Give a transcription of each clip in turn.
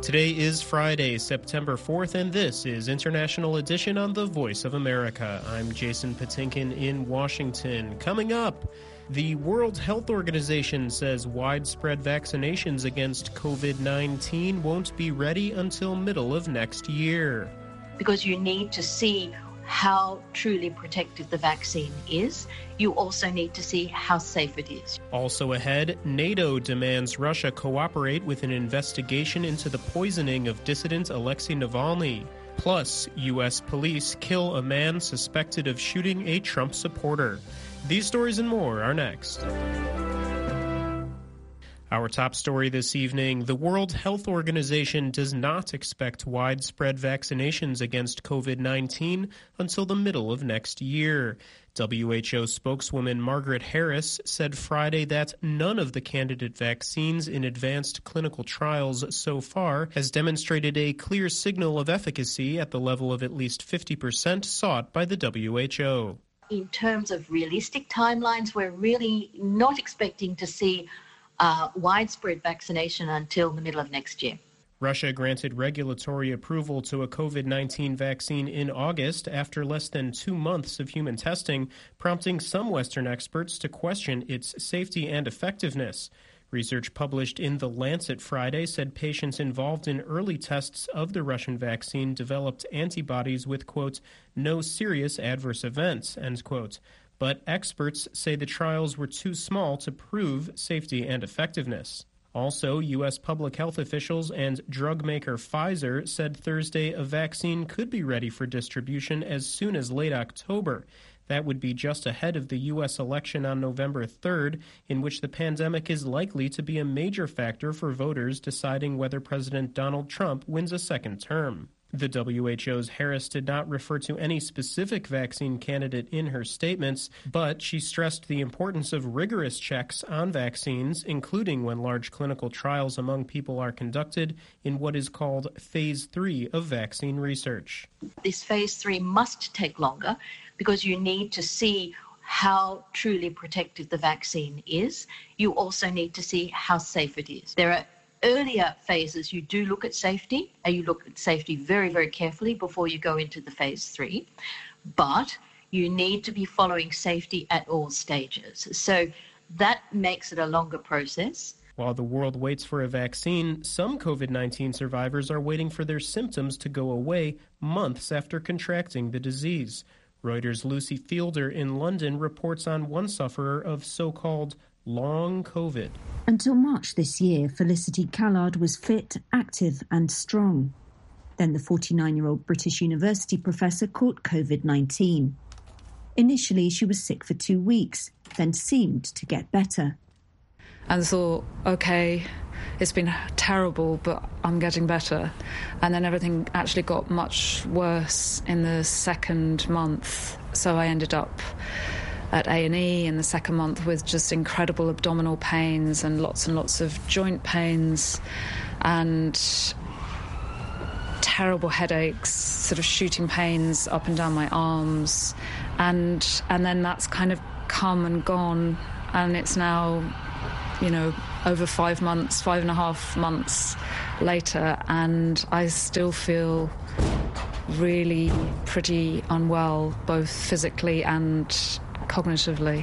Today is Friday, September 4th, and this is International Edition on The Voice of America. I'm Jason Patinkin in Washington. Coming up, the World Health Organization says widespread vaccinations against COVID-19 won't be ready until middle of next year. Because you need to see how truly protective the vaccine is. You also need to see how safe it is. Also ahead, NATO demands Russia cooperate with an investigation into the poisoning of dissident Alexei Navalny. Plus, U.S. police kill a man suspected of shooting a Trump supporter. These stories and more are next. Our top story this evening, the World Health Organization does not expect widespread vaccinations against COVID-19 until the middle of next year. WHO spokeswoman Margaret Harris said Friday that none of the candidate vaccines in advanced clinical trials so far has demonstrated a clear signal of efficacy at the level of at least 50% sought by the WHO. In terms of realistic timelines, we're really not expecting to see widespread vaccination until the middle of next year. Russia granted regulatory approval to a COVID-19 vaccine in August after less than 2 months of human testing, prompting some Western experts to question its safety and effectiveness. Research published in The Lancet Friday said patients involved in early tests of the Russian vaccine developed antibodies with, quote, no serious adverse events, end quote. But experts say the trials were too small to prove safety and effectiveness. Also, U.S. public health officials and drug maker Pfizer said Thursday a vaccine could be ready for distribution as soon as late October. That would be just ahead of the U.S. election on November 3rd, in which the pandemic is likely to be a major factor for voters deciding whether President Donald Trump wins a second term. The WHO's Harris did not refer to any specific vaccine candidate in her statements, but she stressed the importance of rigorous checks on vaccines, including when large clinical trials among people are conducted in what is called Phase 3 of vaccine research. This Phase 3 must take longer because you need to see how truly protective the vaccine is. You also need to see how safe it is. There are earlier phases, you do look at safety, and you look at safety very, very carefully before you go into the Phase 3. But you need to be following safety at all stages. So that makes it a longer process. While the world waits for a vaccine, some COVID-19 survivors are waiting for their symptoms to go away months after contracting the disease. Reuters' Lucy Fielder in London reports on one sufferer of so-called long COVID. Until March this year, Felicity Callard was fit, active and strong. Then the 49-year-old British university professor caught COVID-19. Initially, she was sick for 2 weeks, then seemed to get better. And thought, OK, it's been terrible, but I'm getting better. And then everything actually got much worse in the second month. So I ended up at A&E in the second month with just incredible abdominal pains and lots of joint pains and terrible headaches, sort of shooting pains up and down my arms. And then that's kind of come and gone, and it's now, over 5 months, 5.5 months later, and I still feel really pretty unwell, both physically and cognitively.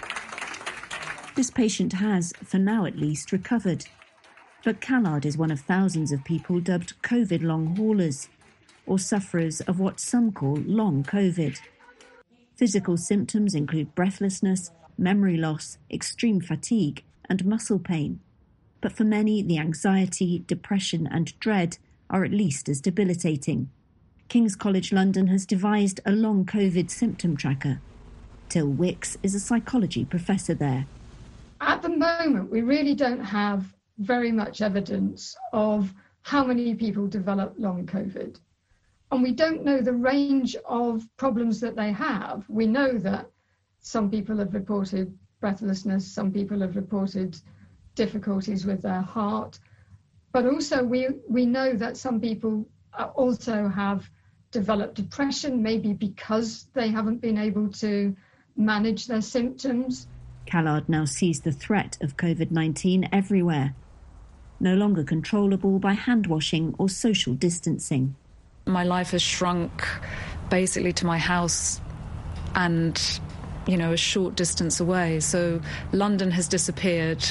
This patient has, for now at least, recovered. But Callard is one of thousands of people dubbed COVID long haulers, or sufferers of what some call long COVID. Physical symptoms include breathlessness, memory loss, extreme fatigue, and muscle pain. But for many, the anxiety, depression, and dread are at least as debilitating. King's College London has devised a long COVID symptom tracker. Till Wicks is a psychology professor there. At the moment, we really don't have very much evidence of how many people develop long COVID. And we don't know the range of problems that they have. We know that some people have reported breathlessness, some people have reported difficulties with their heart, but also we know that some people also have developed depression, maybe because they haven't been able to manage their symptoms. Callard now sees the threat of COVID-19 everywhere. no longer controllable by hand washing or social distancing. My life has shrunk basically to my house and, a short distance away. So London has disappeared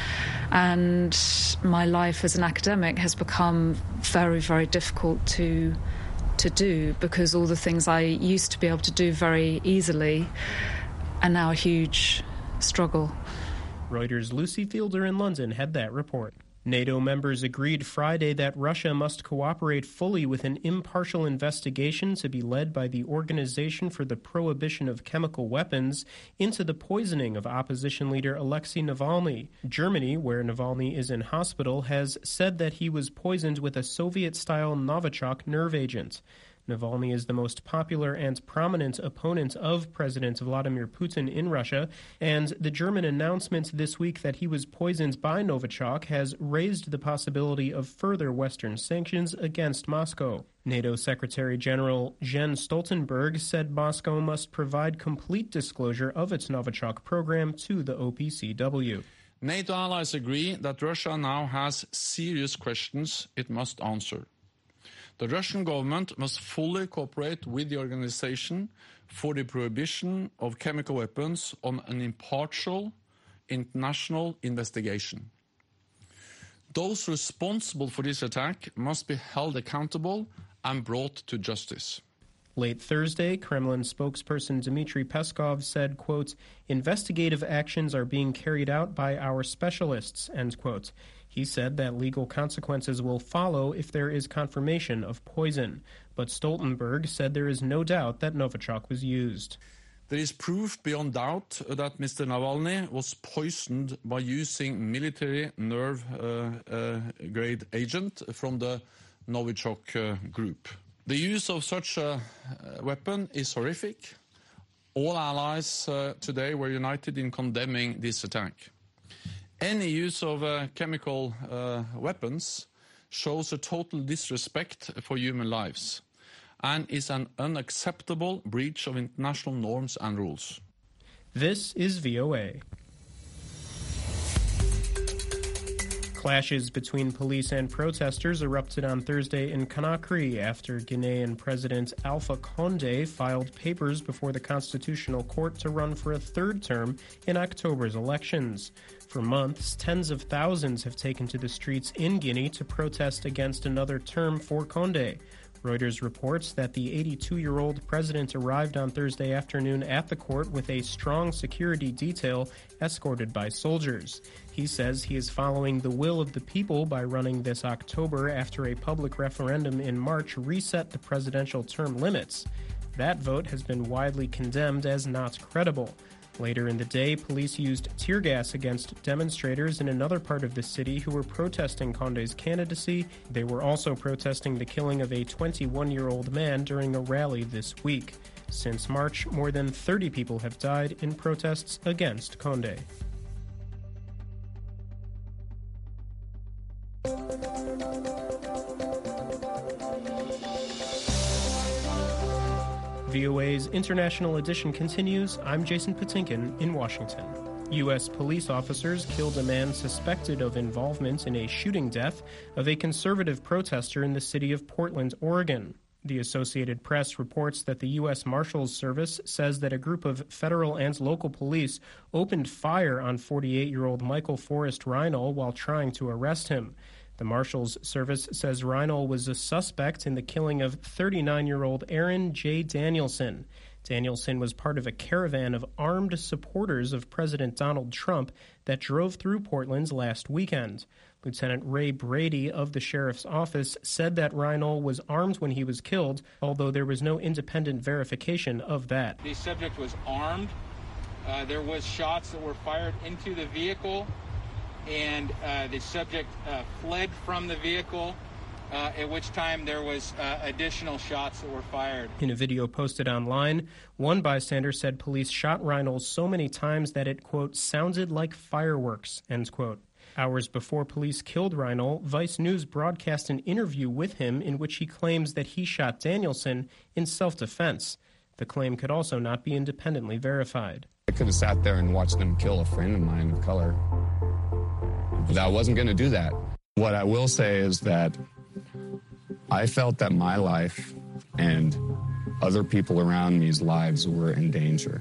and my life as an academic has become very, very difficult to do, because all the things I used to be able to do very easily are now a huge struggle. Reuters' Lucy Fielder in London had that report. NATO members agreed Friday that Russia must cooperate fully with an impartial investigation to be led by the Organization for the Prohibition of Chemical Weapons into the poisoning of opposition leader Alexei Navalny. Germany, where Navalny is in hospital, has said that he was poisoned with a Soviet-style Novichok nerve agent. Navalny is the most popular and prominent opponent of President Vladimir Putin in Russia, and the German announcement this week that he was poisoned by Novichok has raised the possibility of further Western sanctions against Moscow. NATO Secretary General Jens Stoltenberg said Moscow must provide complete disclosure of its Novichok program to the OPCW. NATO allies agree that Russia now has serious questions it must answer. The Russian government must fully cooperate with the Organization for the Prohibition of Chemical Weapons on an impartial international investigation. Those responsible for this attack must be held accountable and brought to justice. Late Thursday, Kremlin spokesperson Dmitry Peskov said, quote, "Investigative actions are being carried out by our specialists," end quote. He said that legal consequences will follow if there is confirmation of poison. But Stoltenberg said there is no doubt that Novichok was used. There is proof beyond doubt that Mr. Navalny was poisoned by using military nerve-grade agent from the Novichok group. The use of such a weapon is horrific. All allies today were united in condemning this attack. Any use of chemical weapons shows a total disrespect for human lives and is an unacceptable breach of international norms and rules. This is VOA. Clashes between police and protesters erupted on Thursday in Conakry after Guinean President Alpha Condé filed papers before the Constitutional Court to run for a third term in October's elections. For months, tens of thousands have taken to the streets in Guinea to protest against another term for Condé. Reuters reports that the 82-year-old president arrived on Thursday afternoon at the court with a strong security detail escorted by soldiers. He says he is following the will of the people by running this October after a public referendum in March reset the presidential term limits. That vote has been widely condemned as not credible. Later in the day, police used tear gas against demonstrators in another part of the city who were protesting Condé's candidacy. They were also protesting the killing of a 21-year-old man during a rally this week. Since March, more than 30 people have died in protests against Condé. VOA's International Edition continues. I'm Jason Patinkin in Washington. U.S. police officers killed a man suspected of involvement in a shooting death of a conservative protester in the city of Portland, Oregon. The Associated Press reports that the U.S. Marshals Service says that a group of federal and local police opened fire on 48-year-old Michael Forrest Reinl while trying to arrest him. The Marshals Service says Reinl was a suspect in the killing of 39-year-old Aaron J. Danielson. Danielson was part of a caravan of armed supporters of President Donald Trump that drove through Portland last weekend. Lieutenant Ray Brady of the sheriff's office said that Reinl was armed when he was killed, although there was no independent verification of that. The subject was armed. There was shots that were fired into the vehicle, and the subject fled from the vehicle, at which time there was additional shots that were fired. In a video posted online, one bystander said police shot Reinl so many times that it, quote, sounded like fireworks, end quote. Hours before police killed Reinl, Vice News broadcast an interview with him in which he claims that he shot Danielson in self-defense. The claim could also not be independently verified. I could have sat there and watched them kill a friend of mine of color. But I wasn't going to do that. What I will say is that I felt that my life and other people around me's lives were in danger.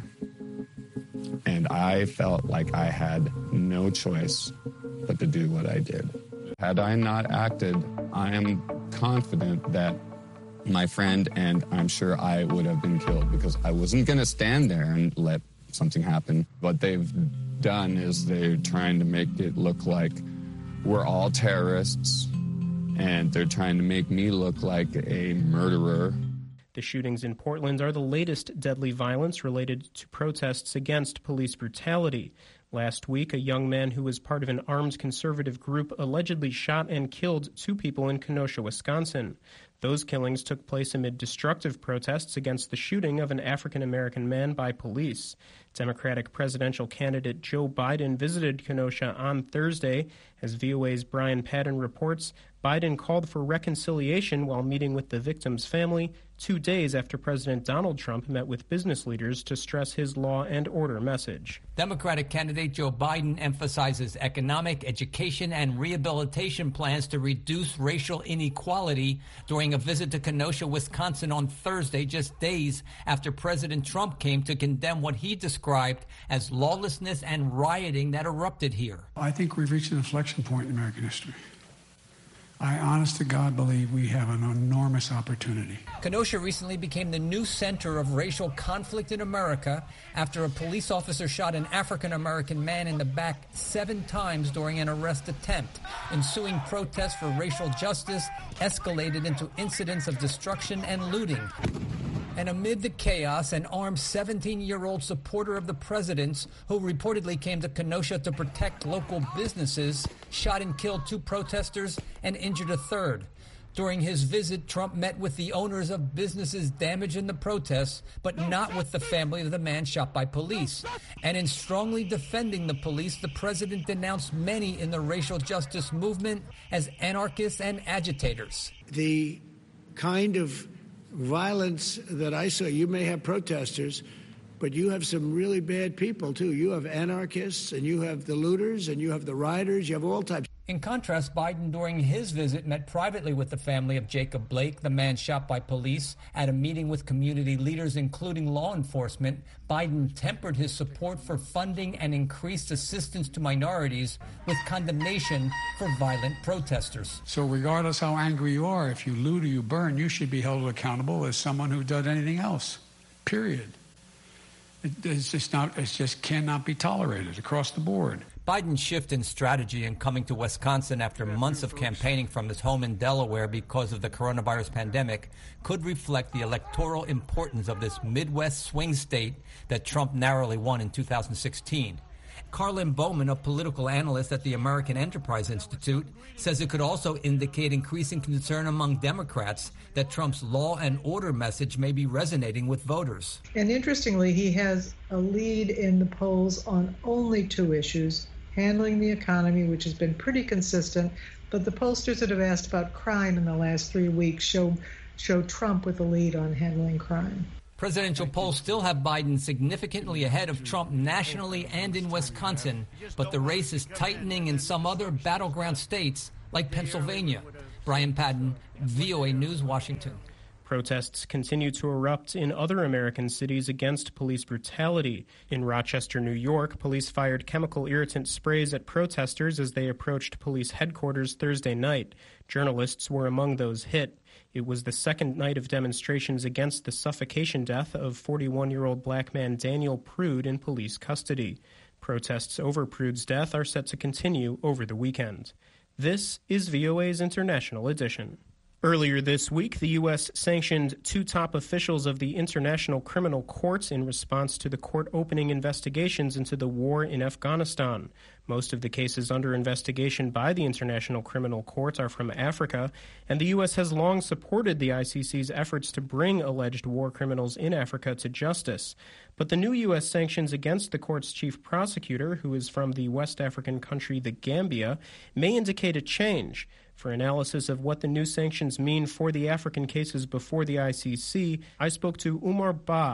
And I felt like I had no choice but to do what I did. Had I not acted, I am confident that my friend and I'm sure I would have been killed, because I wasn't going to stand there and let something happen. What they've done is they're trying to make it look like we're all terrorists, and they're trying to make me look like a murderer. The shootings in Portland are the latest deadly violence related to protests against police brutality. Last week, a young man who was part of an armed conservative group allegedly shot and killed 2 people in Kenosha, Wisconsin. Those killings took place amid destructive protests against the shooting of an African-American man by police. Democratic presidential candidate Joe Biden visited Kenosha on Thursday. As VOA's Brian Padden reports, Biden called for reconciliation while meeting with the victim's family 2 days after President Donald Trump met with business leaders to stress his law and order message. Democratic candidate Joe Biden emphasizes economic, education, and rehabilitation plans to reduce racial inequality during a visit to Kenosha, Wisconsin on Thursday, just days after President Trump came to condemn what he described as lawlessness and rioting that erupted here. I think we've reached an inflection point in American history. I honest to God believe we have an enormous opportunity. Kenosha recently became the new center of racial conflict in America after a police officer shot an African-American man in the back 7 times during an arrest attempt. Ensuing protests for racial justice escalated into incidents of destruction and looting. And amid the chaos, an armed 17-year-old supporter of the president's, who reportedly came to Kenosha to protect local businesses, shot and killed 2 protesters and injured a 3rd. During his visit, Trump met with the owners of businesses damaged in the protests, but not with the family of the man shot by police. And in strongly defending the police, the president denounced many in the racial justice movement as anarchists and agitators. The kind of violence that I saw, you may have protesters, but you have some really bad people, too. You have anarchists, and you have the looters, and you have the rioters, you have all types. In contrast, Biden, during his visit, met privately with the family of Jacob Blake, the man shot by police, at a meeting with community leaders, including law enforcement. Biden tempered his support for funding and increased assistance to minorities with condemnation for violent protesters. So regardless how angry you are, if you loot or you burn, you should be held accountable as someone who does anything else, period. It just cannot be tolerated across the board. Biden's shift in strategy in coming to Wisconsin after months of campaigning from his home in Delaware because of the coronavirus pandemic could reflect the electoral importance of this Midwest swing state that Trump narrowly won in 2016. Carlin Bowman, a political analyst at the American Enterprise Institute, says it could also indicate increasing concern among Democrats that Trump's law and order message may be resonating with voters. And interestingly, he has a lead in the polls on only 2 issues: handling the economy, which has been pretty consistent, but the pollsters that have asked about crime in the last 3 weeks show Trump with a lead on handling crime. Presidential polls still have Biden significantly ahead of Trump nationally and in Wisconsin, but the race is tightening in some other battleground states like Pennsylvania. Brian Padden, VOA News, Washington. Protests continue to erupt in other American cities against police brutality. In Rochester, New York, police fired chemical irritant sprays at protesters as they approached police headquarters Thursday night. Journalists were among those hit. It was the second night of demonstrations against the suffocation death of 41-year-old black man Daniel Prude in police custody. Protests over Prude's death are set to continue over the weekend. This is VOA's International Edition. Earlier this week, the U.S. sanctioned 2 top officials of the International Criminal Court in response to the court opening investigations into the war in Afghanistan. Most of the cases under investigation by the International Criminal Court are from Africa, and the U.S. has long supported the ICC's efforts to bring alleged war criminals in Africa to justice. But the new U.S. sanctions against the court's chief prosecutor, who is from the West African country the Gambia, may indicate a change. For analysis of what the new sanctions mean for the African cases before the ICC, I spoke to Umar Ba,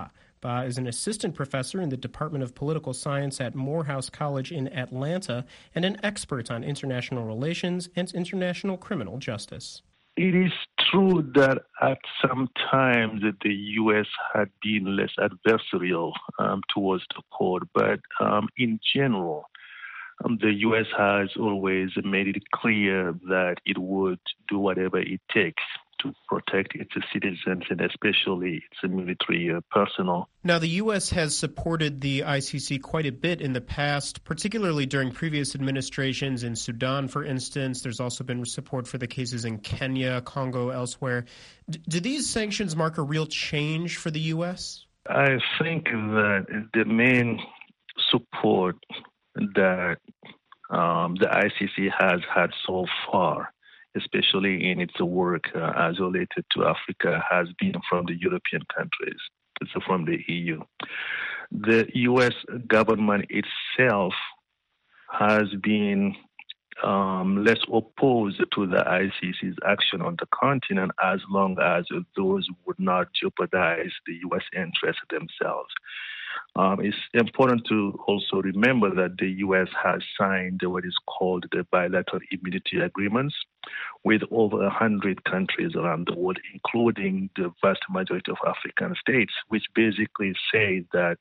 Ba is an assistant professor in the Department of Political Science at Morehouse College in Atlanta and an expert on international relations and international criminal justice. It is true that at some times the U.S. had been less adversarial towards the court, but in general, the U.S. has always made it clear that it would do whatever it takes to protect its citizens and especially its military personnel. Now, the U.S. has supported the ICC quite a bit in the past, particularly during previous administrations in Sudan, for instance. There's also been support for the cases in Kenya, Congo, elsewhere. Do these sanctions mark a real change for the U.S.? I think that the main support that the ICC has had so far, especially in its work as related to Africa, has been from the European countries, so from the EU. The U.S. government itself has been less opposed to the ICC's action on the continent as long as those would not jeopardize the U.S. interests themselves. It's important to also remember that the U.S. has signed what is called the bilateral immunity agreements with over 100 countries around the world, including the vast majority of African states, which basically say that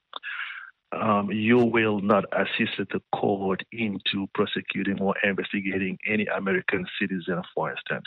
you will not assist the court into prosecuting or investigating any American citizen, for instance.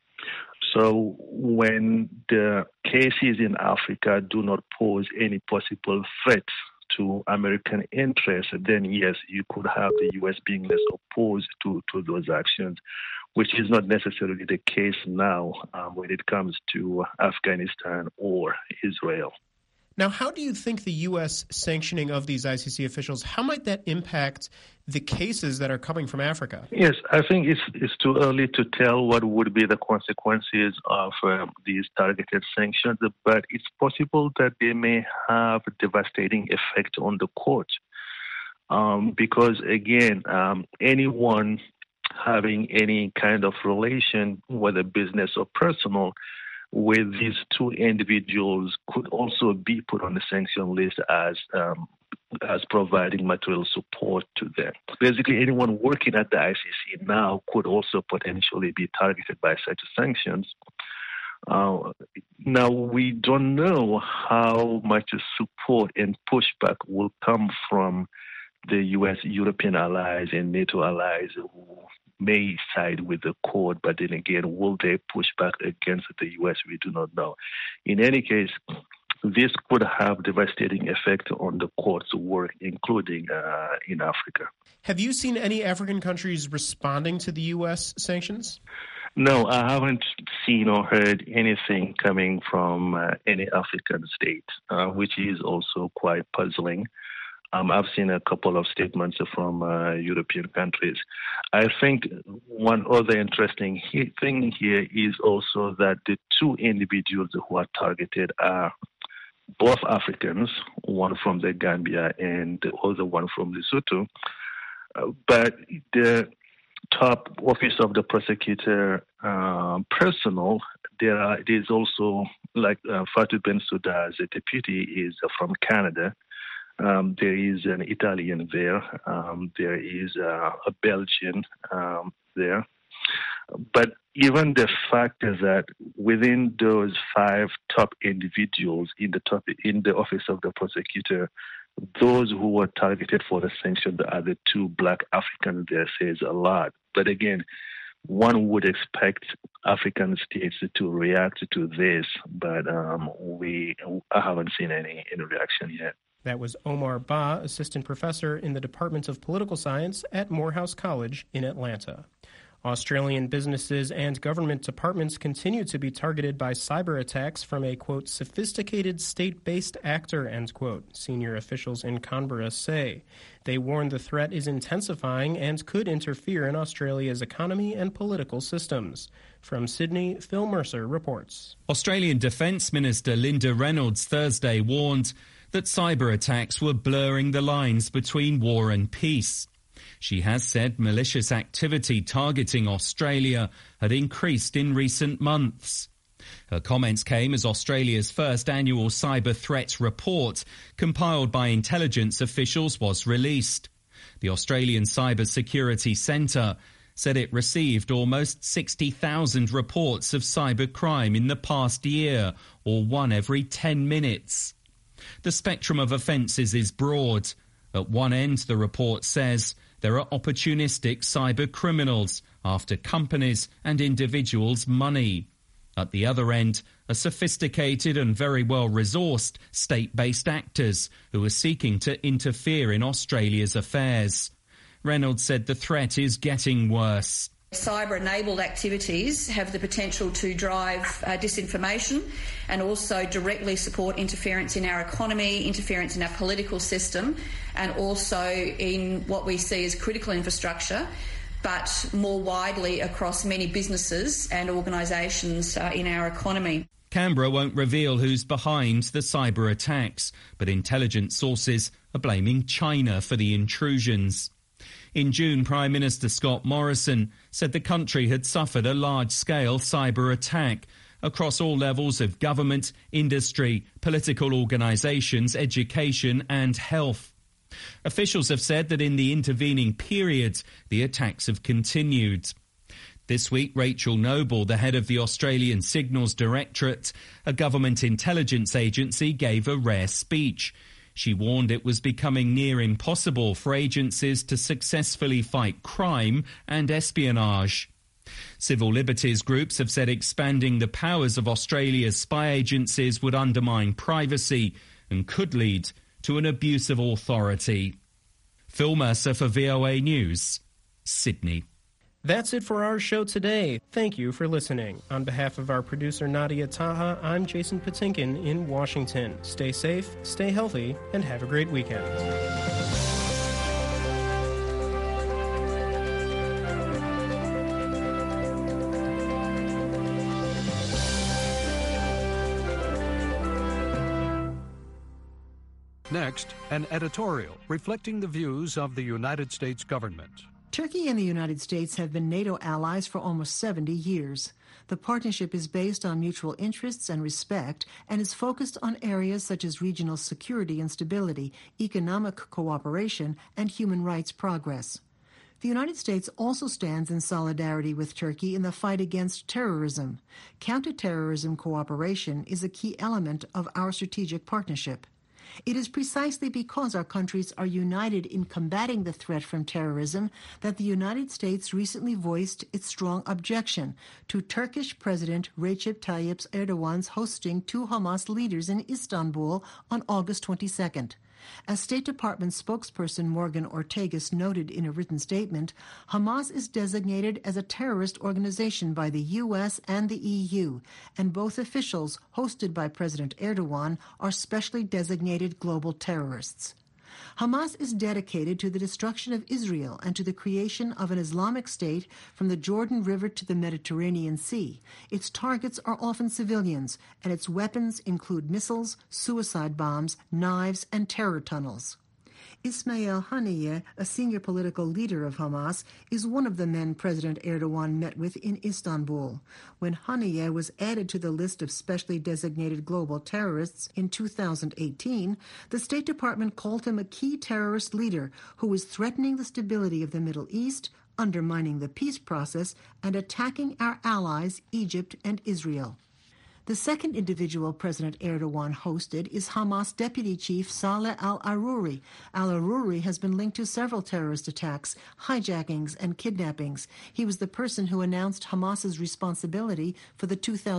So when the cases in Africa do not pose any possible threats to American interests, then yes, you could have the U.S. being less opposed to those actions, which is not necessarily the case now when it comes to Afghanistan or Israel. Now, how do you think the U.S. sanctioning of these ICC officials, how might that impact the cases that are coming from Africa? Yes, I think it's too early to tell what would be the consequences of these targeted sanctions, but it's possible that they may have a devastating effect on the court. Because, again, anyone having any kind of relation, whether business or personal, with these two individuals could also be put on the sanction list as providing material support to them. Basically, anyone working at the ICC now could also potentially be targeted by such sanctions. Now, we don't know how much support and pushback will come from the U.S., European allies, and NATO allies who may side with the court, but then again, will they push back against the U.S.? We do not know. In any case, this could have devastating effect on the court's work, including in Africa. Have you seen any African countries responding to the U.S. sanctions? No, I haven't seen or heard anything coming from any African state, which is also quite puzzling. I've seen a couple of statements from European countries. I think one other interesting thing here is also that the two individuals who are targeted are both Africans, one from the Gambia and the other one from Lesotho. But the top office of the prosecutor personnel, it is also like Fatou Bensouda, the deputy, is from Canada. There is an Italian there. There is a Belgian there. But even the fact is that within those 5 top individuals in the office of the prosecutor, those who were targeted for the sanction, the other 2 black Africans there, says a lot. But again, one would expect African states to react to this, but I haven't seen any reaction yet. That was Omar Ba, assistant professor in the Department of Political Science at Morehouse College in Atlanta. Australian businesses and government departments continue to be targeted by cyber attacks from a, quote, sophisticated state-based actor, end quote, senior officials in Canberra say. They warn the threat is intensifying and could interfere in Australia's economy and political systems. From Sydney, Phil Mercer reports. Australian Defence Minister Linda Reynolds Thursday warned that cyber attacks were blurring the lines between war and peace. She has said malicious activity targeting Australia had increased in recent months. Her comments came as Australia's first annual cyber threats report, compiled by intelligence officials, was released. The Australian Cyber Security Centre said it received almost 60,000 reports of cybercrime in the past year, or one every 10 minutes. The spectrum of offences is broad. At one end, the report says, there are opportunistic cyber criminals after companies and individuals' money. At the other end, are sophisticated and very well-resourced state-based actors who are seeking to interfere in Australia's affairs. Reynolds said the threat is getting worse. Cyber-enabled activities have the potential to drive disinformation and also directly support interference in our economy, interference in our political system, and also in what we see as critical infrastructure, but more widely across many businesses and organisations in our economy. Canberra won't reveal who's behind the cyber attacks, but intelligence sources are blaming China for the intrusions. In June, Prime Minister Scott Morrison said the country had suffered a large-scale cyber attack across all levels of government, industry, political organisations, education and health. Officials have said that in the intervening period, the attacks have continued. This week, Rachel Noble, the head of the Australian Signals Directorate, a government intelligence agency, gave a rare speech. She warned it was becoming near impossible for agencies to successfully fight crime and espionage. Civil liberties groups have said expanding the powers of Australia's spy agencies would undermine privacy and could lead to an abuse of authority. Phil Mercer for VOA News, Sydney. That's it for our show today. Thank you for listening. On behalf of our producer Nadia Taha, I'm Jason Patinkin in Washington. Stay safe, stay healthy, and have a great weekend. Next, an editorial reflecting the views of the United States government. Turkey and the United States have been NATO allies for almost 70 years. The partnership is based on mutual interests and respect and is focused on areas such as regional security and stability, economic cooperation, and human rights progress. The United States also stands in solidarity with Turkey in the fight against terrorism. Counterterrorism cooperation is a key element of our strategic partnership. It is precisely because our countries are united in combating the threat from terrorism that the United States recently voiced its strong objection to Turkish President Recep Tayyip Erdogan's hosting two Hamas leaders in Istanbul on August 22nd. As State Department spokesperson Morgan Ortagus noted in a written statement, Hamas is designated as a terrorist organization by the U.S. and the EU, and both officials hosted by President Erdogan are specially designated global terrorists. Hamas is dedicated to the destruction of Israel and to the creation of an Islamic State from the Jordan River to the Mediterranean Sea. Its targets are often civilians, and its weapons include missiles, suicide bombs, knives, and terror tunnels. Ismail Haniyeh, a senior political leader of Hamas, is one of the men President Erdogan met with in Istanbul. When Haniyeh was added to the list of specially designated global terrorists in 2018, the State Department called him a key terrorist leader who is threatening the stability of the Middle East, undermining the peace process, and attacking our allies, Egypt and Israel. The second individual President Erdogan hosted is Hamas Deputy Chief Saleh al-Aruri. Al-Aruri has been linked to several terrorist attacks, hijackings, and kidnappings. He was the person who announced Hamas's responsibility for the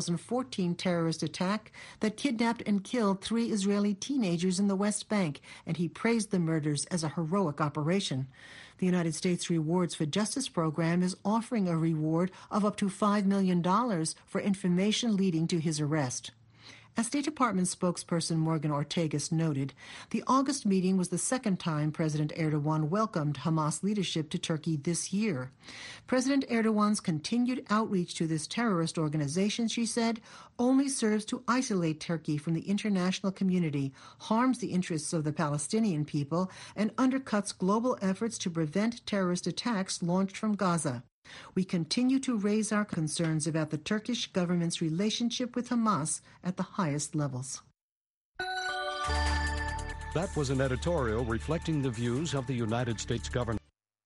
2014 terrorist attack that kidnapped and killed 3 Israeli teenagers in the West Bank, and he praised the murders as a heroic operation. The United States Rewards for Justice program is offering a reward of up to $5 million for information leading to his arrest. As State Department spokesperson Morgan Ortagus noted, the August meeting was the second time President Erdogan welcomed Hamas leadership to Turkey this year. President Erdogan's continued outreach to this terrorist organization, she said, only serves to isolate Turkey from the international community, harms the interests of the Palestinian people, and undercuts global efforts to prevent terrorist attacks launched from Gaza. We continue to raise our concerns about the Turkish government's relationship with Hamas at the highest levels. That was an editorial reflecting the views of the United States government.